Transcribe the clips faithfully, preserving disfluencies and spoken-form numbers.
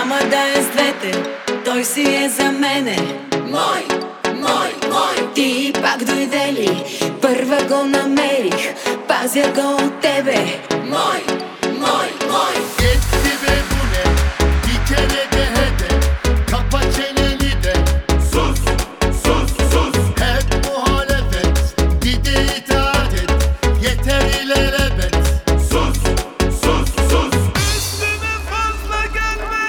Няма да е с двете, той си е за мене. Мой, мой, мой. Ти пак дойде ли? Първа го намерих, пазя го от тебе. Мой, мой, мой. Yetti be bu ne? Bir kere de hedef. Kapa çeneni de. Sus, sus, sus. Hep muhalefet. Bir de itaat et. Yeter ilelebet. Sus, sus, sus. Üstüme fazla gelme.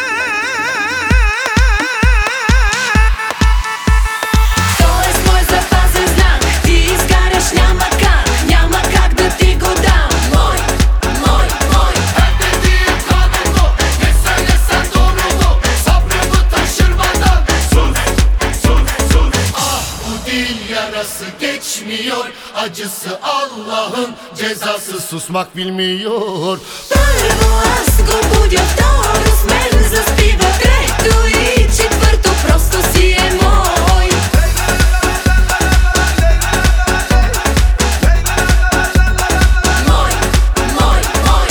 Той е с мой запазен знак. Ти изгаряш, няма как, няма как да ти го дам. Мой, мой, мой. Her dediğim kanunlu. Ne söylesen doğru mu? Sabrımı taşırmadan. Sus, sus, sus. Ah, bu dil yarası geçmiyor. Acısı Allah'ın cezası, susmak bilmiyor. Първо аз го будя, второ с мен заспива, трето и четвърто просто си е мой. Мой, мой, мой.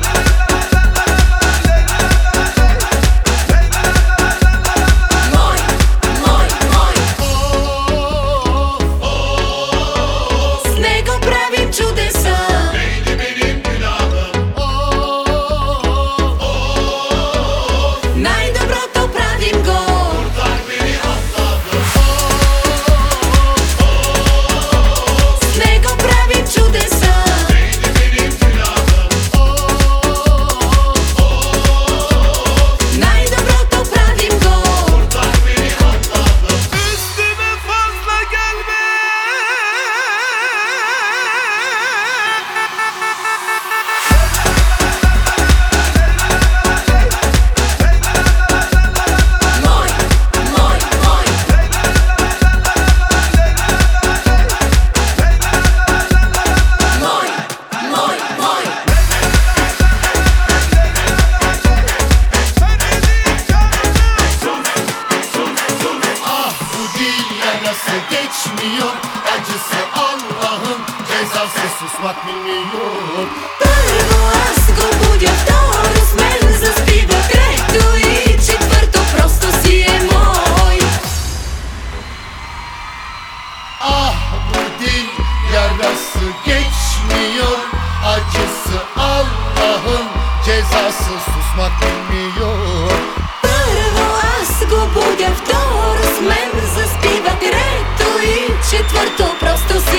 Мой, мой, мой. С него правим чудеса. Neydi benim günahım? Най-доброто правим го. Kurtar beni Allah'ım. С него правим чудеса. Neydi benim günahım? Най-доброто правим го. Kurtar beni Allah'ım. Üstüme fazla gelme. Мой, мой, мой. Мой, мой, мой. Ah, bu dil yarası geçmiyor. Acısı Allah'ın cezası, susmak bilmiyor. Първо аз го будя, второ с мен заспива, трето и четвърто просто си е мой. Ah, bu dil yarası geçmiyor. Acısı Allah'ın cezası, susmak bilmiyor. Първо аз го будя, второ с мен заспива, трето и четвърто просто си